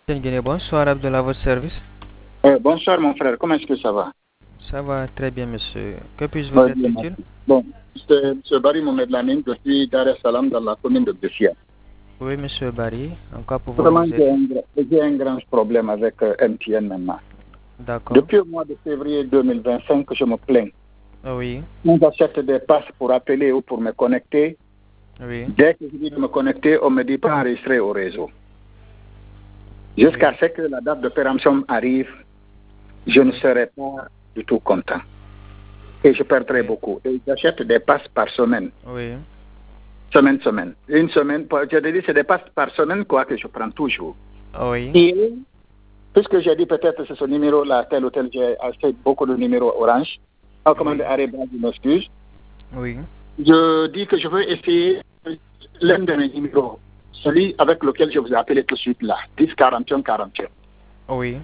Bonsoir Abdullah, votre service. Bonsoir mon frère, comment est-ce que ça va? Ça va très bien, monsieur. Que puis-je vous être Bien, utile? merci. Bon, c'est M. Barry Mohamed Lamine, je suis Dar es Salaam dans la commune de Bessia. Oui, monsieur Barry. En quoi pouvons-nous Vraiment, vous aider? j'ai un grand problème avec MTN maintenant. D'accord. Depuis le mois de février 2025, je me plains. Oui, Quand j'achète des passes pour appeler ou pour me connecter, oui, dès que je dis de me connecter, on me dit pas enregistrer au réseau. Jusqu'à oui, ce que la date de péremption arrive, je ne serai pas du tout content. Et je perdrai oui, beaucoup. Et j'achète des passes par semaine. oui, Semaine. Une semaine, je te dis, c'est des passes par semaine quoi que je prends toujours. oui, Et puisque j'ai dit peut-être c'est ce numéro-là, tel ou tel, j'ai acheté beaucoup de numéros orange. En commande oui, arrêt, je m'excuse. oui, Je dis que je veux essayer l'un de mes numéros, celui avec lequel je vous ai appelé tout de suite là, 10 41 41. oui,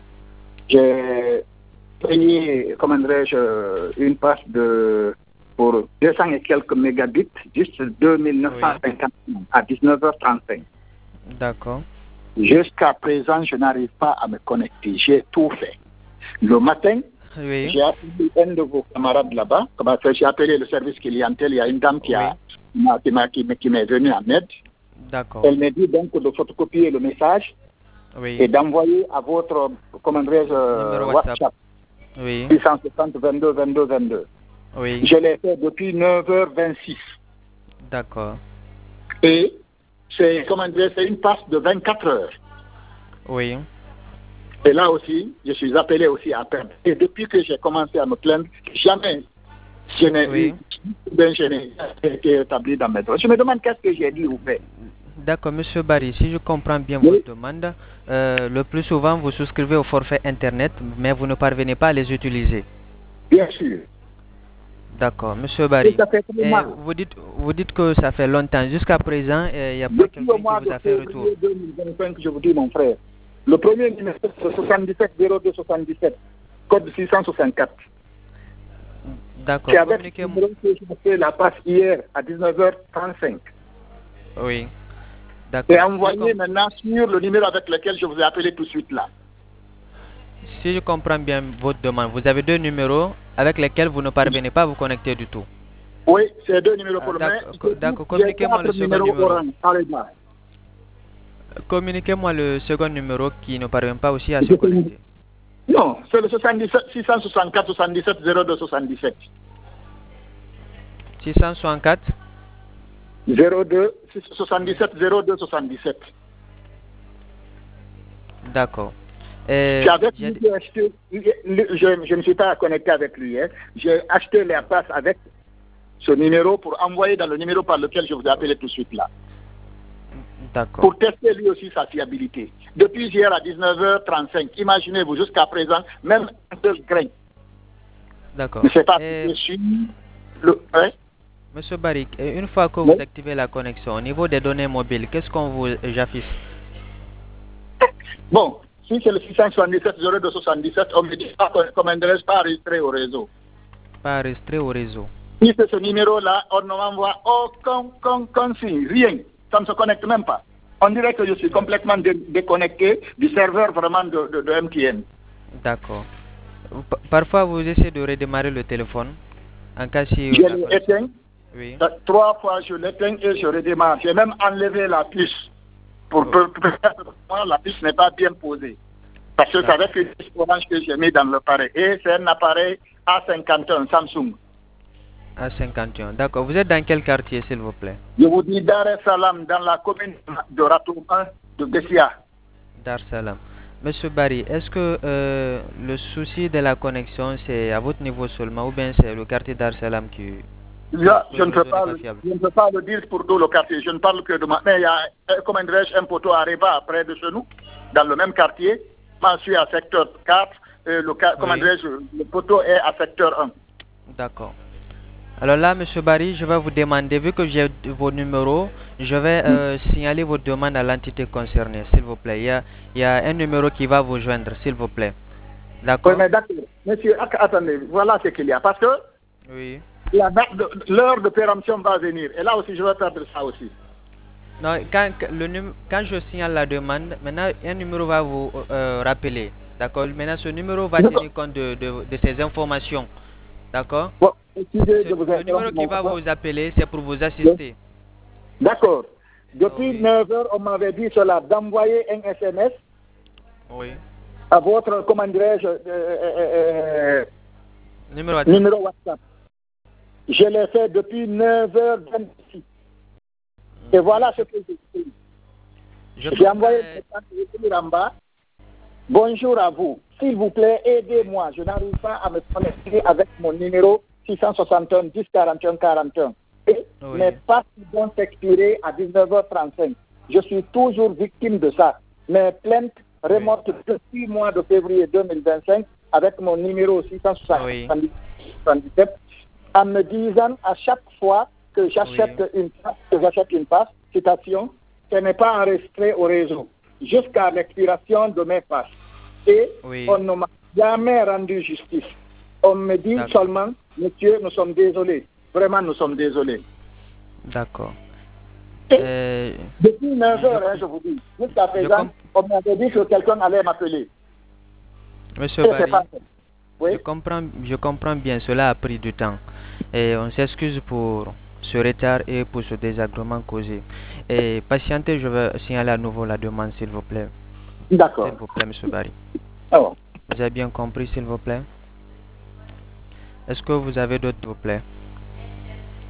J'ai payé, comment dirais-je, une passe pour 200 et quelques mégabits, juste 2950 à 19h35. d'accord. Jusqu'à présent, je n'arrive pas à me connecter. J'ai tout fait. Le matin, Oui, j'ai appelé un de vos camarades là-bas. J'ai appelé le service clientèle. Il y a une dame qui oui, m'est venue en aide. d'accord. Elle m'a dit donc de photocopier le message Oui, et d'envoyer à votre, comment dirais-je, numéro WhatsApp. WhatsApp Oui, 660 22 22 22. oui, Je l'ai fait depuis 9h26. d'accord. Et c'est, comment dire, c'est une passe de 24 heures. Oui, Et là aussi, je suis appelé aussi à perdre. Et depuis que j'ai commencé à me plaindre, jamais je n'ai oui. eu, je n'ai été établi dans mes droits. Je me demande qu'est-ce que j'ai dit ou fait. D'accord, monsieur Barry, si je comprends bien Oui, votre demande, le plus souvent vous souscrivez au forfait Internet, mais vous ne parvenez pas à les utiliser. bien sûr. D'accord, monsieur Et Barry. ça fait tellement. Vous dites que ça fait longtemps. Jusqu'à présent, il n'y a pas Depuis le quelqu'un qui mois vous de a fait retour. février 2025, je vous dis, mon frère, le premier numéro, c'est 77 02 77, code 664. D'accord, C'est avec ce communiquez-moi. numéro que j'ai fait la passe hier à 19h35. Oui, Et d'accord. envoyé maintenant sur le numéro avec lequel je vous ai appelé tout de suite là. Si je comprends bien votre demande, vous avez deux numéros avec lesquels vous ne parvenez pas à vous connecter du tout. Oui, c'est deux numéros pour le main. D'accord, J'ai communiquez-moi le quatre second numéros numéro. orange. Allez-y. Communiquez-moi le second numéro qui ne parvient pas aussi à se connecter. Non, c'est le 77 664 77 02 77. 664. 02 77 02 77. D'accord. C'est avec lui que j'ai acheté. Je ne suis pas connecté avec lui. Hein. J'ai acheté les passes avec ce numéro pour envoyer dans le numéro par lequel je vous ai appelé tout de suite là. D'accord. Pour tester lui aussi sa fiabilité. Depuis hier à 19h35, imaginez-vous jusqu'à présent, même un seul grain. D'accord. Je ne sais pas si je suis le. Hein? Monsieur Barry, une fois que vous activez la connexion, au niveau des données mobiles, qu'est-ce qu'on vous affiche? Bon, si c'est le 677 0277, on me dit pas comme adresse pas enregistré au réseau. Pas enregistré au réseau. Si c'est ce numéro-là, on ne m'envoie aucun signe, rien. Ça ne se connecte même pas. On dirait que je suis complètement déconnecté du serveur vraiment de MTN. D'accord. Parfois, vous essayez de redémarrer le téléphone. En cas si Je l'ai éteint. Oui. 3 fois, je l'éteins et je redémarre. J'ai même enlevé la puce. Pour la puce n'est pas bien posée. Parce que c'est avec une puce orange que j'ai mis dans l'appareil. Et c'est un appareil A51 Samsung. A51. D'accord. Vous êtes dans quel quartier, s'il vous plaît? Je vous dis Dar es Salaam, dans la commune de Ratoum 1 de Bessia. Dar Salam. Monsieur Barry, est-ce que le souci de la connexion, c'est à votre niveau seulement ou bien c'est le quartier Dar Salam qui... Je ne peux pas le dire pour tout le quartier. Je ne parle que de moi. Mais il y a, comment dirais-je, un poteau à Reba près de chez nous, dans le même quartier. Moi, je suis à secteur 4. Comment dirais-je, le poteau est à secteur 1. D'accord. Alors là, monsieur Barry, je vais vous demander, vu que j'ai vos numéros, je vais signaler votre demande à l'entité concernée, s'il vous plaît. Il y a un numéro qui va vous joindre, s'il vous plaît. D'accord? Oui, mais d'accord. Monsieur, attendez, voilà ce qu'il y a. Parce que oui. l'heure de péremption va venir. Et là aussi, je vais perdre ça aussi. Non, quand je signale la demande, maintenant un numéro va vous rappeler. D'accord? Maintenant, ce numéro va tenir compte de ces informations. D'accord? Bon, excusez de vous Le numéro interrompre, qui mon va frère. vous appeler, c'est pour vous assister. D'accord. Depuis Oui. 9 heures, on m'avait dit cela, d'envoyer un SMS Oui. à votre, comment dirais-je, Numéro WhatsApp. numéro WhatsApp. Je l'ai fait depuis 9h26. Et voilà ce que j'ai fait. J'ai envoyé le message en bas. Bonjour à vous. S'il vous plaît, aidez-moi. Je n'arrive pas à me connecter avec mon numéro 661 10 41 41. Et mes passes vont s'expirer à 19h35. Je suis toujours victime de ça. Mes plaintes remontent depuis le mois de février 2025 avec mon numéro 677 en me disant à chaque fois que j'achète une passe, citation, ce n'est pas enregistré au réseau jusqu'à l'expiration de mes passes. Et on ne m'a jamais rendu justice. On me dit seulement, monsieur, nous sommes désolés. Vraiment, nous sommes désolés. D'accord. Depuis 9 heures, je vous dis, jusqu'à présent, on m'avait dit que quelqu'un allait m'appeler. Monsieur Barry, oui? je comprends bien, cela a pris du temps. Et on s'excuse pour ce retard et pour ce désagrément causé. Et patientez, je vais signaler à nouveau la demande, s'il vous plaît. D'accord. S'il vous plaît, monsieur Barry. Oh. Vous avez bien compris, s'il vous plaît? Est-ce que vous avez d'autres, s'il vous plaît?